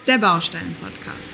der Baustellen-Podcast.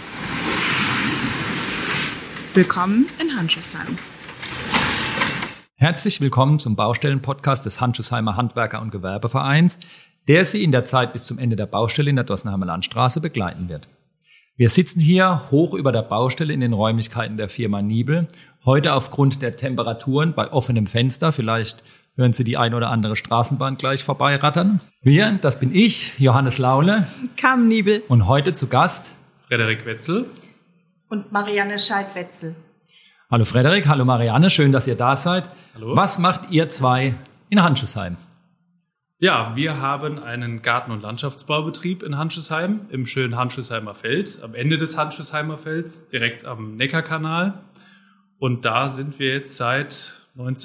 Willkommen in Handschuhsheim. Herzlich willkommen zum Baustellen-Podcast des Handschuhsheimer Handwerker- und Gewerbevereins, der Sie in der Zeit bis zum Ende der Baustelle in der Dossenheimer Landstraße begleiten wird. Wir sitzen hier hoch über der Baustelle in den Räumlichkeiten der Firma Niebel. Heute aufgrund der Temperaturen bei offenem Fenster. Vielleicht hören Sie die ein oder andere Straßenbahn gleich vorbeirattern. Wir, das bin ich, Johannes Laule. Carmen Niebel. Und heute zu Gast Frederik Wetzel. Und Marianne Scheid-Wetzel. Hallo Frederik, hallo Marianne, schön, dass ihr da seid. Hallo. Was macht ihr zwei in Handschuhsheim? Ja, wir haben einen Garten- und Landschaftsbaubetrieb in Handschuhsheim, im schönen Handschuhsheimer Feld, am Ende des Handschuhsheimer Felds, direkt am Neckarkanal. Und da sind wir jetzt seit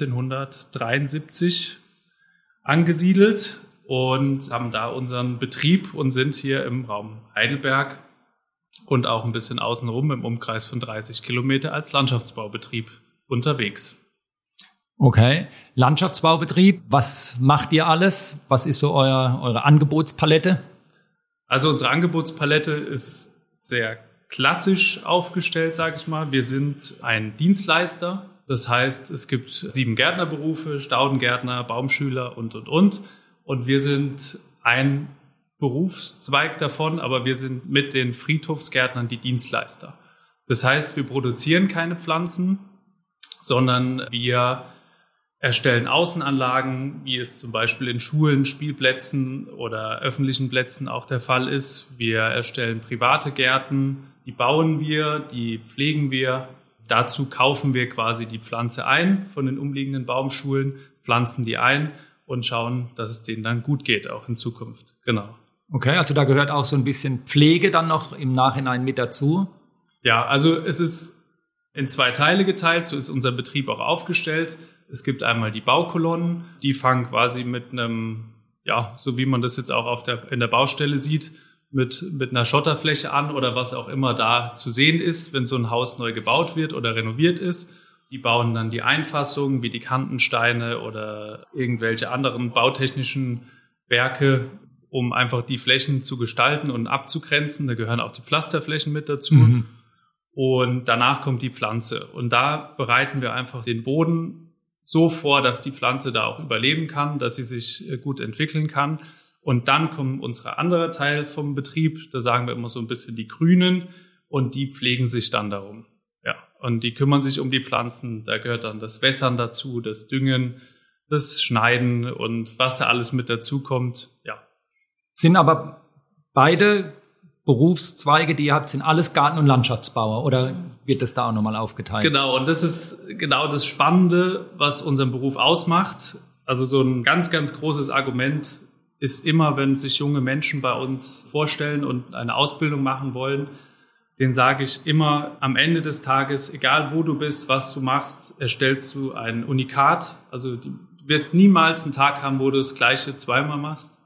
1973 angesiedelt und haben da unseren Betrieb und sind hier im Raum Heidelberg und auch ein bisschen außenrum im Umkreis von 30 Kilometer als Landschaftsbaubetrieb unterwegs. Okay, Landschaftsbaubetrieb, was macht ihr alles? Was ist so eure Angebotspalette? Also unsere Angebotspalette ist sehr klassisch aufgestellt, sage ich mal. Wir sind ein Dienstleister. Das heißt, es gibt 7 Gärtnerberufe, Staudengärtner, Baumschüler und. Und wir sind ein Berufszweig davon, aber wir sind mit den Friedhofsgärtnern die Dienstleister. Das heißt, wir produzieren keine Pflanzen, sondern wir erstellen Außenanlagen, wie es zum Beispiel in Schulen, Spielplätzen oder öffentlichen Plätzen auch der Fall ist. Wir erstellen private Gärten, die bauen wir, die pflegen wir. Dazu kaufen wir quasi die Pflanze ein von den umliegenden Baumschulen, pflanzen die ein und schauen, dass es denen dann gut geht, auch in Zukunft. Genau. Okay, also da gehört auch so ein bisschen Pflege dann noch im Nachhinein mit dazu? Ja, also es ist in 2 Teile geteilt, so ist unser Betrieb auch aufgestellt. Es gibt einmal die Baukolonnen, die fangen quasi mit einem, ja, so wie man das jetzt auch in der Baustelle sieht, mit einer Schotterfläche an oder was auch immer da zu sehen ist, wenn so ein Haus neu gebaut wird oder renoviert ist. Die bauen dann die Einfassungen wie die Kantensteine oder irgendwelche anderen bautechnischen Werke, um einfach die Flächen zu gestalten und abzugrenzen. Da gehören auch die Pflasterflächen mit dazu. Mhm. Und danach kommt die Pflanze. Und da bereiten wir einfach den Boden so vor, dass die Pflanze da auch überleben kann, dass sie sich gut entwickeln kann. Und dann kommt unser anderer Teil vom Betrieb, da sagen wir immer so ein bisschen die Grünen, und die pflegen sich dann darum. Ja, und die kümmern sich um die Pflanzen. Da gehört dann das Wässern dazu, das Düngen, das Schneiden und was da alles mit dazu kommt. Ja. Sind aber beide Berufszweige, die ihr habt, sind alles Garten- und Landschaftsbauer, oder wird das da auch nochmal aufgeteilt? Genau, und das ist genau das Spannende, was unseren Beruf ausmacht. Also so ein ganz, ganz großes Argument ist immer, wenn sich junge Menschen bei uns vorstellen und eine Ausbildung machen wollen, denen sage ich immer, am Ende des Tages, egal wo du bist, was du machst, erstellst du ein Unikat. Also du wirst niemals einen Tag haben, wo du das Gleiche zweimal machst.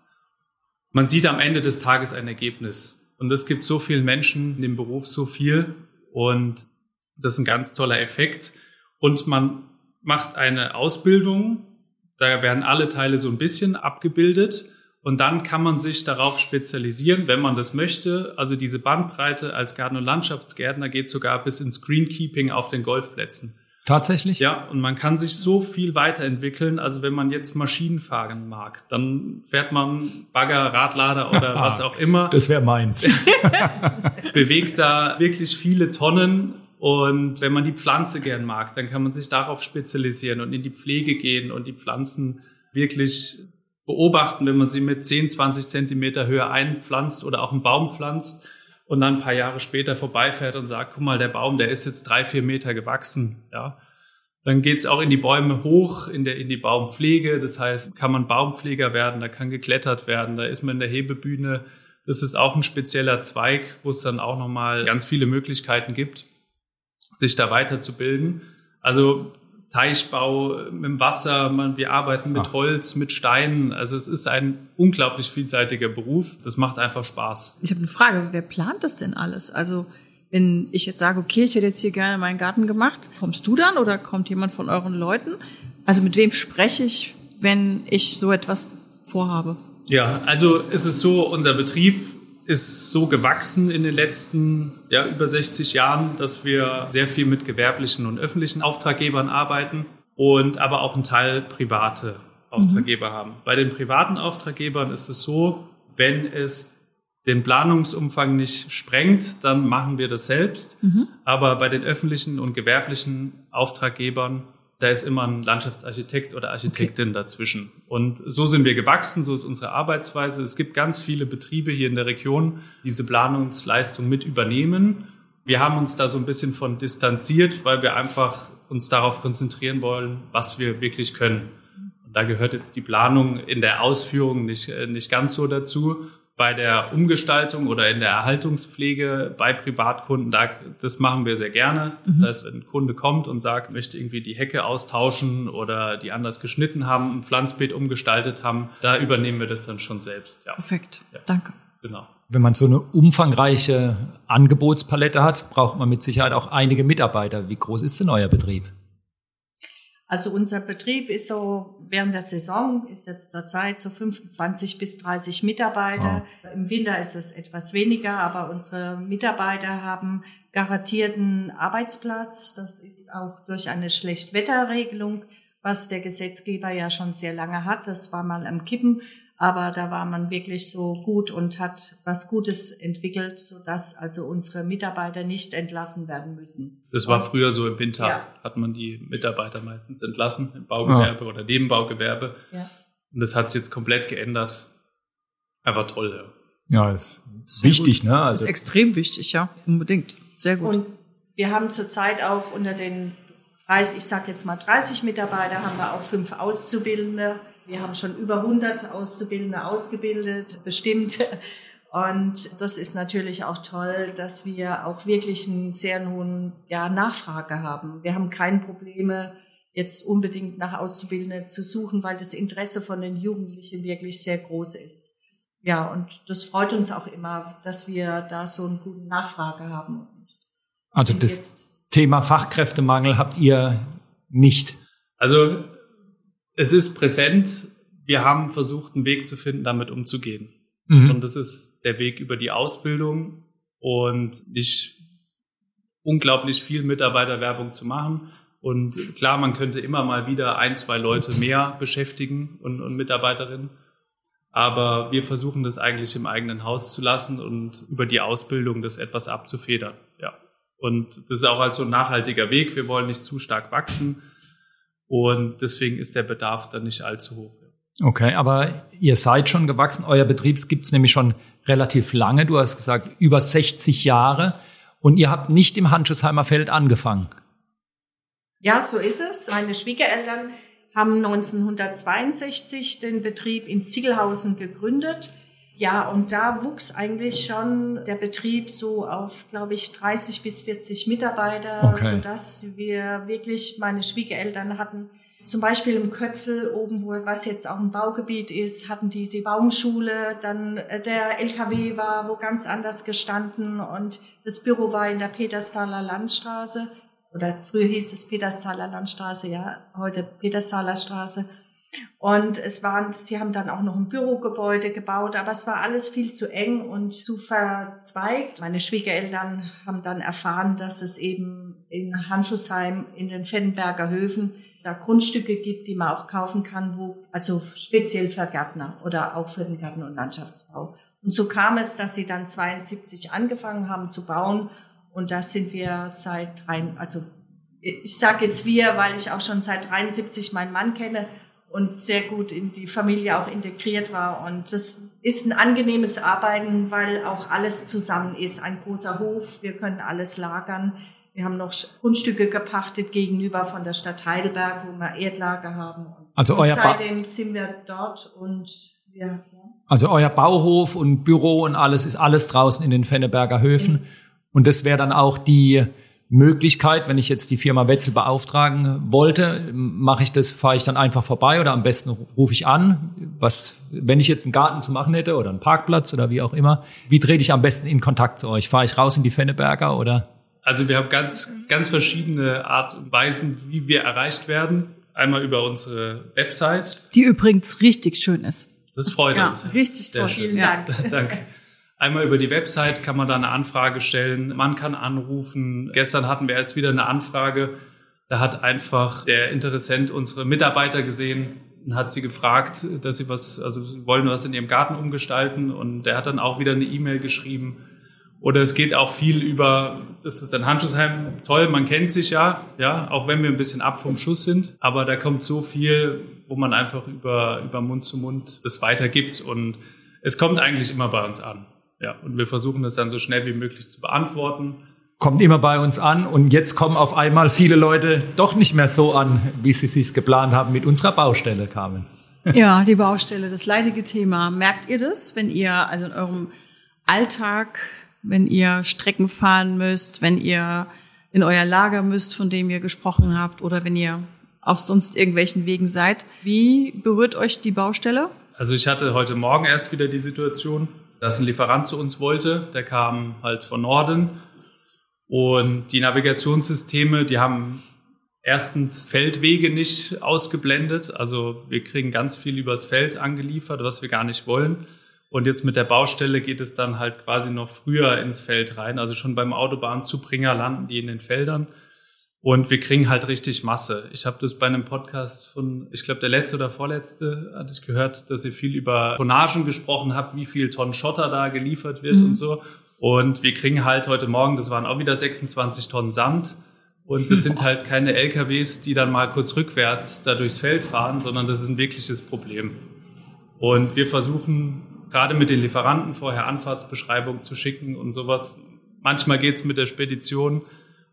Man sieht am Ende des Tages ein Ergebnis. Und es gibt so vielen Menschen in dem Beruf, so viel. Und das ist ein ganz toller Effekt. Und man macht eine Ausbildung, da werden alle Teile so ein bisschen abgebildet. Und dann kann man sich darauf spezialisieren, wenn man das möchte. Also diese Bandbreite als Garten- und Landschaftsgärtner geht sogar bis ins Greenkeeping auf den Golfplätzen. Tatsächlich? Ja, und man kann sich so viel weiterentwickeln. Also wenn man jetzt Maschinen fahren mag, dann fährt man Bagger, Radlader oder was auch immer. Das wäre meins. Bewegt da wirklich viele Tonnen. Und wenn man die Pflanze gern mag, dann kann man sich darauf spezialisieren und in die Pflege gehen und die Pflanzen wirklich beobachten, wenn man sie mit 10, 20 Zentimeter Höhe einpflanzt oder auch einen Baum pflanzt. Und dann ein paar Jahre später vorbeifährt und sagt, guck mal, der Baum, der ist jetzt 3, 4 Meter gewachsen. Ja, dann geht's auch in die Bäume hoch, in die Baumpflege. Das heißt, kann man Baumpfleger werden, da kann geklettert werden, da ist man in der Hebebühne. Das ist auch ein spezieller Zweig, wo es dann auch nochmal ganz viele Möglichkeiten gibt, sich da weiterzubilden. Also Teichbau mit dem Wasser, wir arbeiten mit Holz, mit Steinen. Also es ist ein unglaublich vielseitiger Beruf. Das macht einfach Spaß. Ich habe eine Frage, wer plant das denn alles? Also wenn ich jetzt sage, okay, ich hätte jetzt hier gerne meinen Garten gemacht, kommst du dann oder kommt jemand von euren Leuten? Also mit wem spreche ich, wenn ich so etwas vorhabe? Ja, also es ist so, unser Betrieb ist so gewachsen in den letzten über 60 Jahren, dass wir sehr viel mit gewerblichen und öffentlichen Auftraggebern arbeiten und aber auch einen Teil private Auftraggeber haben. Bei den privaten Auftraggebern ist es so, wenn es den Planungsumfang nicht sprengt, dann machen wir das selbst. Aber bei den öffentlichen und gewerblichen Auftraggebern, da ist immer ein Landschaftsarchitekt oder Architektin dazwischen. Und so sind wir gewachsen, so ist unsere Arbeitsweise. Es gibt ganz viele Betriebe hier in der Region, die diese Planungsleistung mit übernehmen. Wir haben uns da so ein bisschen von distanziert, weil wir einfach uns darauf konzentrieren wollen, was wir wirklich können. Und da gehört jetzt die Planung in der Ausführung nicht ganz so dazu. Bei der Umgestaltung oder in der Erhaltungspflege bei Privatkunden, das machen wir sehr gerne. Das heißt, wenn ein Kunde kommt und sagt, möchte irgendwie die Hecke austauschen oder die anders geschnitten haben, ein Pflanzbeet umgestaltet haben, da übernehmen wir das dann schon selbst. Ja. Perfekt, danke. Genau. Wenn man so eine umfangreiche Angebotspalette hat, braucht man mit Sicherheit auch einige Mitarbeiter. Wie groß ist denn euer Betrieb? Also unser Betrieb ist so, während der Saison ist jetzt zurzeit so 25 bis 30 Mitarbeiter. Wow. Im Winter ist es etwas weniger, aber unsere Mitarbeiter haben garantierten Arbeitsplatz. Das ist auch durch eine Schlechtwetterregelung, was der Gesetzgeber ja schon sehr lange hat. Das war mal am Kippen, aber da war man wirklich so gut und hat was Gutes entwickelt, sodass also unsere Mitarbeiter nicht entlassen werden müssen. Das war früher so im Winter, hat man die Mitarbeiter meistens entlassen, im Baugewerbe oder Nebenbaugewerbe. Ja. Und das hat sich jetzt komplett geändert. Einfach toll, ja. Ja, ist wichtig, gut. Ne? Also ist extrem wichtig, ja, unbedingt. Sehr gut. Und wir haben zurzeit auch unter den 30 Mitarbeiter, haben wir auch 5 Auszubildende. Wir haben schon über 100 Auszubildende ausgebildet, bestimmt. Und das ist natürlich auch toll, dass wir auch wirklich einen sehr hohen Nachfrage haben. Wir haben keine Probleme, jetzt unbedingt nach Auszubildenden zu suchen, weil das Interesse von den Jugendlichen wirklich sehr groß ist. Ja, und das freut uns auch immer, dass wir da so eine gute Nachfrage haben. Also das Thema Fachkräftemangel habt ihr nicht? Also es ist präsent. Wir haben versucht, einen Weg zu finden, damit umzugehen. Und das ist der Weg über die Ausbildung und nicht unglaublich viel Mitarbeiterwerbung zu machen. Und klar, man könnte immer mal wieder 1, 2 Leute mehr beschäftigen und Mitarbeiterinnen. Aber wir versuchen das eigentlich im eigenen Haus zu lassen und über die Ausbildung das etwas abzufedern. Ja. Und das ist auch also ein nachhaltiger Weg. Wir wollen nicht zu stark wachsen. Und deswegen ist der Bedarf dann nicht allzu hoch. Okay, aber ihr seid schon gewachsen. Euer Betrieb gibt's nämlich schon relativ lange. Du hast gesagt, über 60 Jahre. Und ihr habt nicht im Handschuhsheimer Feld angefangen. Ja, so ist es. Meine Schwiegereltern haben 1962 den Betrieb in Ziegelhausen gegründet. Ja, und da wuchs eigentlich schon der Betrieb so auf, glaube ich, 30 bis 40 Mitarbeiter, sodass wir wirklich, meine Schwiegereltern hatten zum Beispiel im Köpfel oben, was jetzt auch ein Baugebiet ist, hatten die Baumschule, dann der LKW war wo ganz anders gestanden und das Büro war in der Petersthaler Landstraße, oder früher hieß es Petersthaler Landstraße, ja, heute Petersthaler Straße. Und sie haben dann auch noch ein Bürogebäude gebaut, aber es war alles viel zu eng und zu verzweigt. Meine Schwiegereltern haben dann erfahren, dass es eben in Handschuhsheim in den Fennenberger Höfen da Grundstücke gibt, die man auch kaufen kann, also speziell für Gärtner oder auch für den Garten- und Landschaftsbau. Und so kam es, dass sie dann 72 angefangen haben zu bauen und da sind wir ich sage jetzt wir, weil ich auch schon seit 73 meinen Mann kenne und sehr gut in die Familie auch integriert war. Und das ist ein angenehmes Arbeiten, weil auch alles zusammen ist. Ein großer Hof, wir können alles lagern. Wir haben noch Grundstücke gepachtet gegenüber von der Stadt Heidelberg, wo wir Erdlager haben. Also und seitdem sind wir dort und Also euer Bauhof und Büro und alles ist alles draußen in den Fenneberger Höfen. Und das wäre dann auch die Möglichkeit, wenn ich jetzt die Firma Wetzel beauftragen wollte, fahre ich dann einfach vorbei oder am besten rufe ich an, wenn ich jetzt einen Garten zu machen hätte oder einen Parkplatz oder wie auch immer, wie trete ich am besten in Kontakt zu euch? Fahre ich raus in die Fenneberger oder? Also wir haben ganz, ganz verschiedene Art und Weisen, wie wir erreicht werden. Einmal über unsere Website. Die übrigens richtig schön ist. Das freut uns. Richtig toll. Vielen Dank. Danke. Einmal über die Website kann man da eine Anfrage stellen, man kann anrufen. Gestern hatten wir erst wieder eine Anfrage, da hat einfach der Interessent unsere Mitarbeiter gesehen und hat sie gefragt, dass sie sie wollen was in ihrem Garten umgestalten, und der hat dann auch wieder eine E-Mail geschrieben. Oder es geht auch viel über, das ist ein Handschuhsheim, toll, man kennt sich ja, auch wenn wir ein bisschen ab vom Schuss sind, aber da kommt so viel, wo man einfach über Mund zu Mund das weitergibt, und es kommt eigentlich immer bei uns an. Ja, und wir versuchen das dann so schnell wie möglich zu beantworten. Kommt immer bei uns an, und jetzt kommen auf einmal viele Leute doch nicht mehr so an, wie sie sich geplant haben mit unserer Baustelle, Carmen. Ja, die Baustelle, das leidige Thema. Merkt ihr das, wenn ihr also in eurem Alltag, wenn ihr Strecken fahren müsst, wenn ihr in euer Lager müsst, von dem ihr gesprochen habt, oder wenn ihr auf sonst irgendwelchen Wegen seid? Wie berührt euch die Baustelle? Also ich hatte heute Morgen erst wieder die Situation, dass ein Lieferant zu uns wollte, der kam halt von Norden, und die Navigationssysteme, die haben erstens Feldwege nicht ausgeblendet, also wir kriegen ganz viel übers Feld angeliefert, was wir gar nicht wollen, und jetzt mit der Baustelle geht es dann halt quasi noch früher ins Feld rein, also schon beim Autobahnzubringer landen die in den Feldern, und wir kriegen halt richtig Masse. Ich habe das bei einem Podcast von, ich glaube der letzte oder vorletzte, hatte ich gehört, dass ihr viel über Tonnagen gesprochen habt, wie viel Tonnen Schotter da geliefert wird und so. Und wir kriegen halt heute Morgen, das waren auch wieder 26 Tonnen Sand. Und das sind halt keine LKWs, die dann mal kurz rückwärts da durchs Feld fahren, sondern das ist ein wirkliches Problem. Und wir versuchen gerade mit den Lieferanten vorher Anfahrtsbeschreibungen zu schicken und sowas. Manchmal geht's mit der Spedition,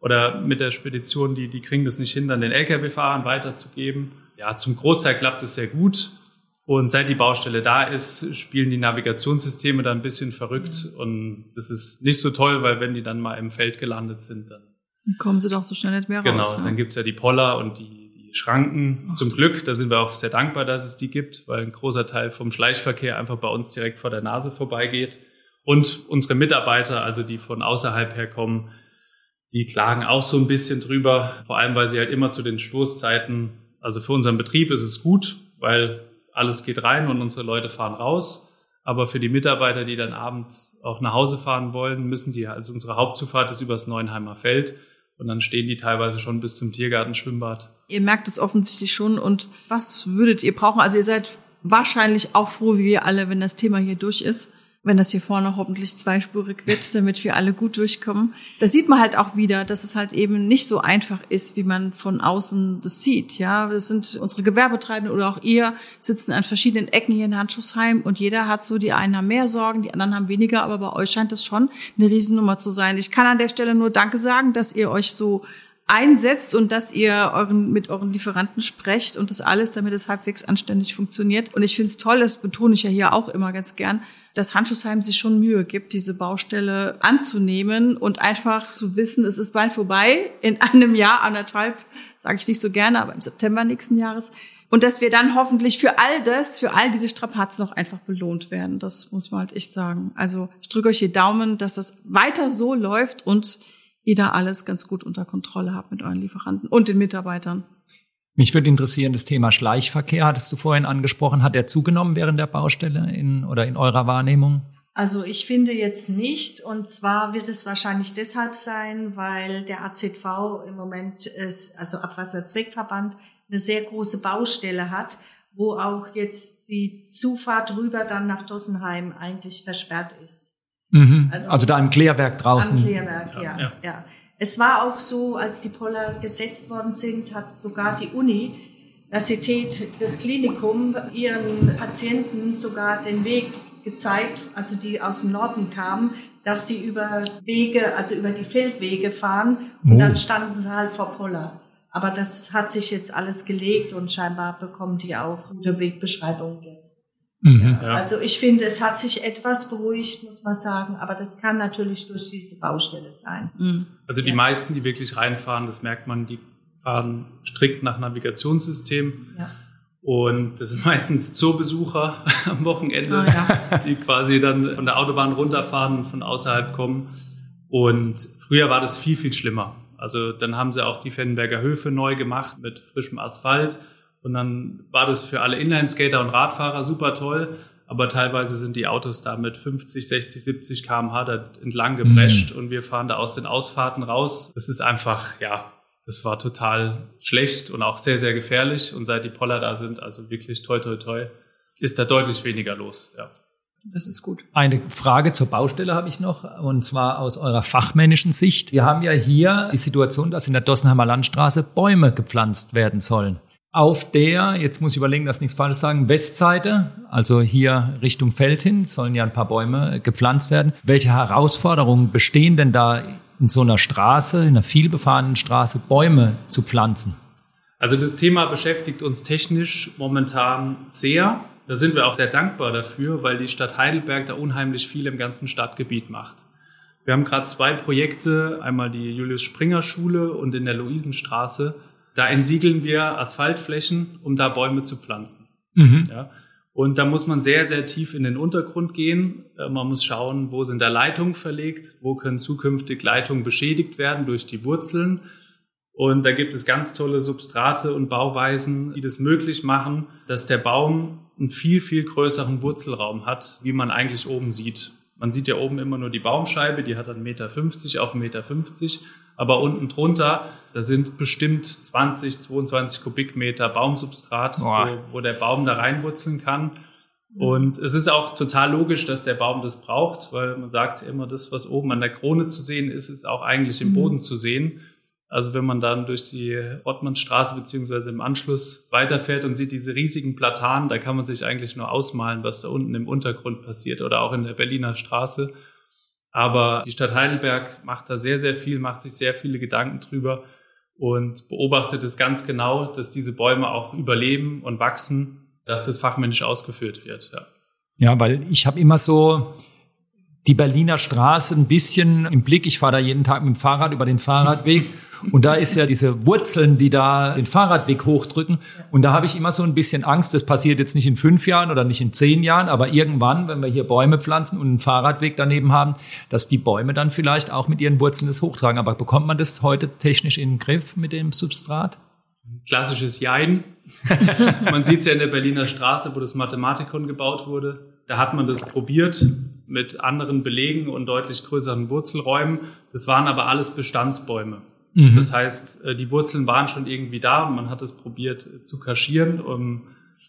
die kriegen das nicht hin, dann den LKW-Fahrern weiterzugeben. Ja, zum Großteil klappt es sehr gut. Und seit die Baustelle da ist, spielen die Navigationssysteme dann ein bisschen verrückt. Und das ist nicht so toll, weil wenn die dann mal im Feld gelandet sind, dann kommen sie doch so schnell nicht mehr raus. Genau, dann gibt's ja die Poller und die Schranken. Zum Glück, da sind wir auch sehr dankbar, dass es die gibt, weil ein großer Teil vom Schleichverkehr einfach bei uns direkt vor der Nase vorbeigeht. Und unsere Mitarbeiter, also die von außerhalb herkommen, die klagen auch so ein bisschen drüber, vor allem, weil sie halt immer zu den Stoßzeiten, also für unseren Betrieb ist es gut, weil alles geht rein und unsere Leute fahren raus. Aber für die Mitarbeiter, die dann abends auch nach Hause fahren wollen, also unsere Hauptzufahrt ist übers Neuenheimer Feld, und dann stehen die teilweise schon bis zum Tiergarten-Schwimmbad. Ihr merkt es offensichtlich schon, und was würdet ihr brauchen? Also ihr seid wahrscheinlich auch froh, wie wir alle, wenn das Thema hier durch ist. Wenn das hier vorne hoffentlich zweispurig wird, damit wir alle gut durchkommen. Da sieht man halt auch wieder, dass es halt eben nicht so einfach ist, wie man von außen das sieht. Ja, das sind unsere Gewerbetreibenden oder auch ihr sitzen an verschiedenen Ecken hier in Handschuhsheim, und jeder hat so, die einen haben mehr Sorgen, die anderen haben weniger, aber bei euch scheint es schon eine Riesennummer zu sein. Ich kann an der Stelle nur Danke sagen, dass ihr euch so einsetzt und dass ihr mit euren Lieferanten sprecht und das alles, damit es halbwegs anständig funktioniert. Und ich finde es toll, das betone ich ja hier auch immer ganz gern, dass Handschuhsheim sich schon Mühe gibt, diese Baustelle anzunehmen und einfach zu wissen, es ist bald vorbei, in einem Jahr, 1,5, sage ich nicht so gerne, aber im September nächsten Jahres. Und dass wir dann hoffentlich für all diese Strapazen noch einfach belohnt werden. Das muss man halt echt sagen. Also ich drücke euch die Daumen, dass das weiter so läuft und ihr da alles ganz gut unter Kontrolle habt mit euren Lieferanten und den Mitarbeitern. Mich würde interessieren, das Thema Schleichverkehr hattest du vorhin angesprochen. Hat der zugenommen während der Baustelle in eurer Wahrnehmung? Also ich finde jetzt nicht, und zwar wird es wahrscheinlich deshalb sein, weil der AZV im Moment also Abwasserzweckverband, eine sehr große Baustelle hat, wo auch jetzt die Zufahrt rüber dann nach Dossenheim eigentlich versperrt ist. Mhm. Also da im Klärwerk draußen. Am Klärwerk, ja. Es war auch so, als die Poller gesetzt worden sind, hat sogar die Universität, das Klinikum, ihren Patienten sogar den Weg gezeigt, also die aus dem Norden kamen, dass die über Wege, also über die Feldwege fahren, und dann standen sie halt vor Poller. Aber das hat sich jetzt alles gelegt, und scheinbar bekommen die auch gute Wegbeschreibungen jetzt. Mhm. Ja. Also ich finde, es hat sich etwas beruhigt, muss man sagen, aber das kann natürlich durch diese Baustelle sein. Mhm. Also die meisten, die wirklich reinfahren, das merkt man, die fahren strikt nach Navigationssystem. Ja. Und das sind meistens Zoobesucher am Wochenende, die quasi dann von der Autobahn runterfahren und von außerhalb kommen. Und früher war das viel, viel schlimmer. Also dann haben sie auch die Fennenberger Höfe neu gemacht mit frischem Asphalt. Und dann war das für alle Inlineskater und Radfahrer super toll. aber teilweise sind die Autos da mit 50, 60, 70 km/h da entlang geprescht und wir fahren da aus den Ausfahrten raus. Das ist einfach, das war total schlecht und auch sehr, sehr gefährlich. Und seit die Poller da sind, also wirklich toi, toi, toi, ist da deutlich weniger los, ja. Das ist gut. Eine Frage zur Baustelle habe ich noch, und zwar aus eurer fachmännischen Sicht. Wir haben ja hier die Situation, dass in der Dossenheimer Landstraße Bäume gepflanzt werden sollen. Auf der, jetzt muss ich überlegen, dass ich nichts Falsches sagen, Westseite, also hier Richtung Feld hin, sollen ja ein paar Bäume gepflanzt werden. Welche Herausforderungen bestehen denn da in so einer Straße, in einer vielbefahrenen Straße, Bäume zu pflanzen? Also das Thema beschäftigt uns technisch momentan sehr. Da sind wir auch sehr dankbar dafür, weil die Stadt Heidelberg da unheimlich viel im ganzen Stadtgebiet macht. Wir haben gerade 2 Projekte, einmal die Julius-Springer-Schule und in der Luisenstraße. Da entsiegeln wir Asphaltflächen, um da Bäume zu pflanzen. Ja. Und da muss man sehr, sehr tief in den Untergrund gehen. Man muss schauen, wo sind da Leitungen verlegt, wo können zukünftig Leitungen beschädigt werden durch die Wurzeln. Und da gibt es ganz tolle Substrate und Bauweisen, die das möglich machen, dass der Baum einen viel, viel größeren Wurzelraum hat, wie man eigentlich oben sieht. Man sieht ja oben immer nur die Baumscheibe, die hat dann 1,50 Meter auf 1,50 Meter. Aber unten drunter, da sind bestimmt 20, 22 Kubikmeter Baumsubstrat, wo der Baum da reinwurzeln kann. Und es ist auch total logisch, dass der Baum das braucht, weil man sagt immer, das, was oben an der Krone zu sehen ist, ist auch eigentlich im Boden zu sehen. Also wenn man dann durch die Ottmannsstraße beziehungsweise im Anschluss weiterfährt und sieht diese riesigen Platanen, da kann man sich eigentlich nur ausmalen, was da unten im Untergrund passiert oder auch in der Berliner Straße. Aber die Stadt Heidelberg macht da sehr, sehr viel, macht sich sehr viele Gedanken drüber und beobachtet es ganz genau, dass diese Bäume auch überleben und wachsen, dass das fachmännisch ausgeführt wird. Ja, weil ich habe immer so die Berliner Straße ein bisschen im Blick. Ich fahre da jeden Tag mit dem Fahrrad über den Fahrradweg und da ist ja diese Wurzeln, die da den Fahrradweg hochdrücken. Und da habe ich immer so ein bisschen Angst, das passiert jetzt nicht in 5 Jahren oder nicht in 10 Jahren, aber irgendwann, wenn wir hier Bäume pflanzen und einen Fahrradweg daneben haben, dass die Bäume dann vielleicht auch mit ihren Wurzeln das hochtragen. Aber bekommt man das heute technisch in den Griff mit dem Substrat? Klassisches Jein. Man sieht es ja in der Berliner Straße, wo das Mathematikon gebaut wurde. Da hat man das probiert mit anderen Belegen und deutlich größeren Wurzelräumen. Das waren aber alles Bestandsbäume. Das heißt, die Wurzeln waren schon irgendwie da und man hat es probiert zu kaschieren.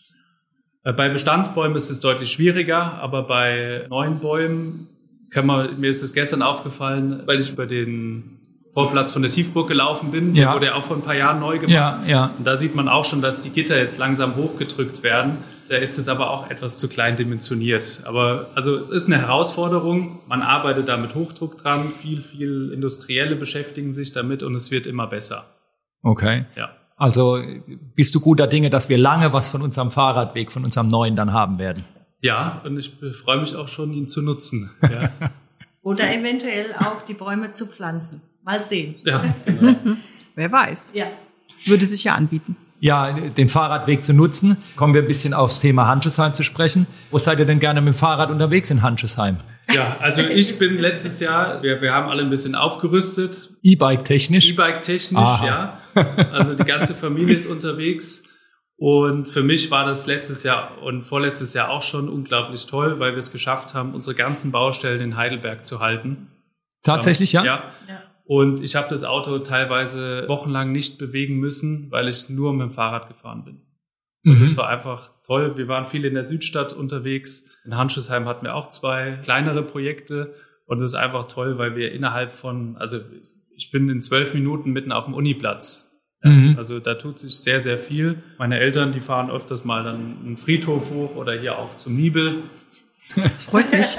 Bei Bestandsbäumen ist es deutlich schwieriger, aber bei neuen Bäumen mir ist das gestern aufgefallen, weil ich über den Vorplatz von der Tiefburg gelaufen bin, der wurde ja auch vor ein paar Jahren neu gemacht. Ja. Und da sieht man auch schon, dass die Gitter jetzt langsam hochgedrückt werden. Da ist es aber auch etwas zu klein dimensioniert. Aber also es ist eine Herausforderung. Man arbeitet da mit Hochdruck dran. Viel Industrielle beschäftigen sich damit und es wird immer besser. Okay. Ja. Also bist du guter Dinge, dass wir lange was von unserem Fahrradweg, von unserem neuen dann haben werden? Ja, und ich freue mich auch schon, ihn zu nutzen. Ja. Oder eventuell auch die Bäume zu pflanzen. Mal sehen. Ja, genau. Wer weiß. Ja. Würde sich ja anbieten. Ja, den Fahrradweg zu nutzen. Kommen wir ein bisschen aufs Thema Hanschesheim zu sprechen. Wo seid ihr denn gerne mit dem Fahrrad unterwegs in Hanschesheim? Ja, also ich bin letztes Jahr, wir haben alle ein bisschen aufgerüstet. E-Bike-technisch? E-Bike-technisch, ja. Also die ganze Familie ist unterwegs. Und für mich war das letztes Jahr und vorletztes Jahr auch schon unglaublich toll, weil wir es geschafft haben, unsere ganzen Baustellen in Heidelberg zu halten. Tatsächlich, ja? Ja. Und ich habe das Auto teilweise wochenlang nicht bewegen müssen, weil ich nur mit dem Fahrrad gefahren bin. Und das war einfach toll. Wir waren viel in der Südstadt unterwegs. In Hanschesheim hatten wir auch 2 kleinere Projekte. Und das ist einfach toll, weil wir innerhalb von, also ich bin in 12 Minuten mitten auf dem Uniplatz. Ja, also da tut sich sehr, sehr viel. Meine Eltern, die fahren öfters mal dann einen Friedhof hoch oder hier auch zum Nibel. Das freut mich.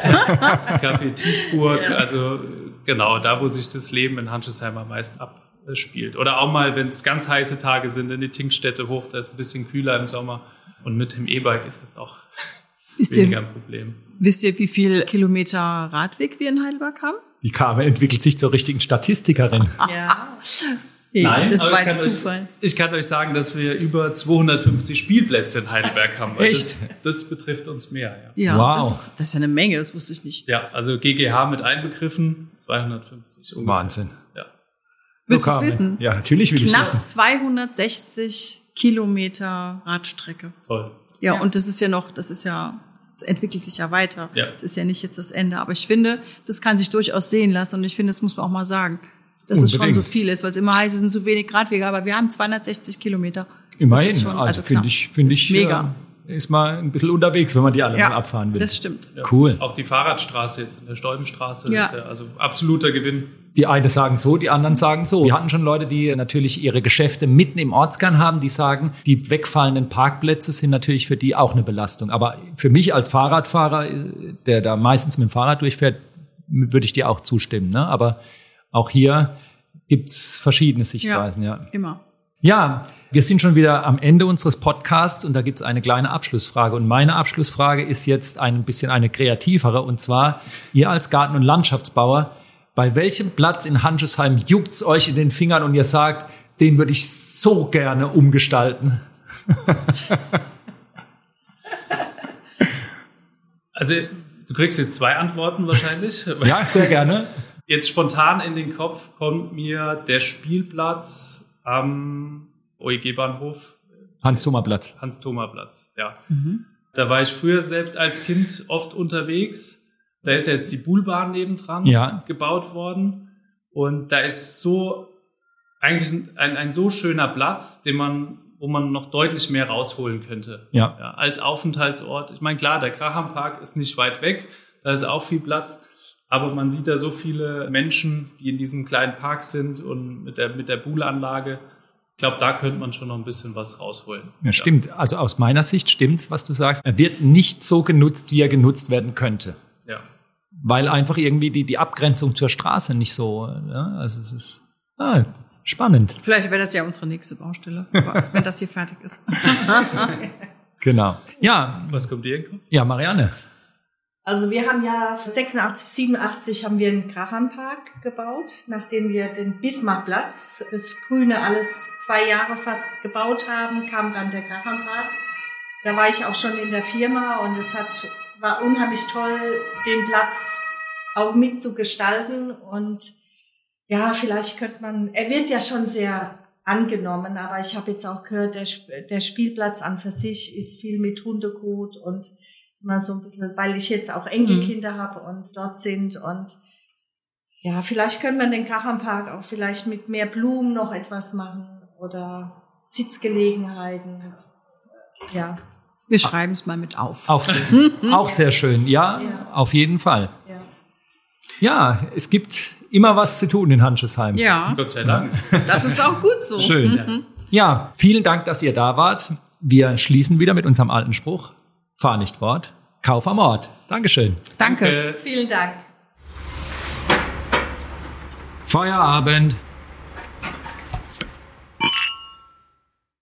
Café Tiefburg, also genau, da wo sich das Leben in Hanschesheim am meisten abspielt. Oder auch mal, wenn es ganz heiße Tage sind, in die Tinkstätte hoch, da ist ein bisschen kühler im Sommer. Und mit dem E-Bike ist es auch weniger ein Problem. Wisst ihr, wie viel Kilometer Radweg wir in Heidelberg haben? Die Carmen entwickelt sich zur richtigen Statistikerin. Ja. Nein, das war jetzt Zufall. Ich kann euch sagen, dass wir über 250 Spielplätze in Heidelberg haben. Echt? Das betrifft uns mehr. Ja, wow. Das ist ja eine Menge, das wusste ich nicht. Ja, also GGH mit einbegriffen, 250 ungefähr. Wahnsinn. Ja. Willst du es wissen? Ja, natürlich will ich es Knapp wissen. 260 Kilometer Radstrecke. Toll. Ja, und das ist ja Es entwickelt sich ja weiter. Ja. Es ist ja nicht jetzt das Ende. Aber ich finde, das kann sich durchaus sehen lassen. Und ich finde, das muss man auch mal sagen, dass es schon so viel ist. Weil es immer heißt, es sind zu wenig Radwege. Aber wir haben 260 Kilometer. Immerhin. Das ist schon, also finde ich mega. Ist mal ein bisschen unterwegs, wenn man die alle mal abfahren will. Das stimmt. Ja. Cool. Auch die Fahrradstraße jetzt in der Stolbenstraße, Ja. ist ja also absoluter Gewinn. Die einen sagen so, die anderen sagen so. Wir hatten schon Leute, die natürlich ihre Geschäfte mitten im Ortskern haben, die sagen, die wegfallenden Parkplätze sind natürlich für die auch eine Belastung. Aber für mich als Fahrradfahrer, der da meistens mit dem Fahrrad durchfährt, würde ich dir auch zustimmen. Ne? Aber auch hier gibt's verschiedene Sichtweisen. Ja, Immer. Ja, wir sind schon wieder am Ende unseres Podcasts und da gibt's eine kleine Abschlussfrage. Und meine Abschlussfrage ist jetzt ein bisschen eine kreativere. Und zwar, ihr als Garten- und Landschaftsbauer, bei welchem Platz in Hanschesheim juckt's euch in den Fingern und ihr sagt, den würde ich so gerne umgestalten? Also du kriegst jetzt 2 Antworten wahrscheinlich. Ja, sehr gerne. Jetzt spontan in den Kopf kommt mir der Spielplatz am OEG-Bahnhof. Hans-Thoma-Platz. Hans-Thoma-Platz, ja. Da war ich früher selbst als Kind oft unterwegs. Da ist ja jetzt die Buhlbahn nebendran gebaut worden. Und da ist so eigentlich ein so schöner Platz, wo man noch deutlich mehr rausholen könnte. Ja. Als Aufenthaltsort. Ich meine, klar, der Graham-Park ist nicht weit weg. Da ist auch viel Platz. Aber man sieht da so viele Menschen, die in diesem kleinen Park sind und mit der Buhlanlage. Ich glaube, da könnte man schon noch ein bisschen was rausholen. Ja, stimmt. Also aus meiner Sicht stimmt's, was du sagst. Er wird nicht so genutzt, wie er genutzt werden könnte. Ja. Weil einfach irgendwie die Abgrenzung zur Straße nicht so, also es ist spannend. Vielleicht wäre das ja unsere nächste Baustelle, wenn das hier fertig ist. Genau. Ja. Was kommt dir in den Kopf? Ja, Marianne. Also wir haben ja 86, 87 haben wir einen Graham-Park gebaut, nachdem wir den Bismarckplatz, das Grüne alles 2 Jahre fast gebaut haben, kam dann der Graham-Park. Da war ich auch schon in der Firma und war unheimlich toll, den Platz auch mitzugestalten. Und ja, vielleicht er wird ja schon sehr angenommen, aber ich habe jetzt auch gehört, der Spielplatz an für sich ist viel mit Hundekot und immer so ein bisschen, weil ich jetzt auch Enkelkinder habe und dort sind. Und ja, vielleicht könnte man den Graham-Park auch vielleicht mit mehr Blumen noch etwas machen oder Sitzgelegenheiten. Ja. Wir schreiben es mal mit auf. Auch sehr schön. Ja, auf jeden Fall. Ja, es gibt immer was zu tun in Hanschesheim. Ja. Gott sei Dank. Das ist auch gut so. Schön. Ja, vielen Dank, dass ihr da wart. Wir schließen wieder mit unserem alten Spruch. Fahr nicht fort, kauf am Ort. Dankeschön. Danke. Vielen Dank. Feierabend.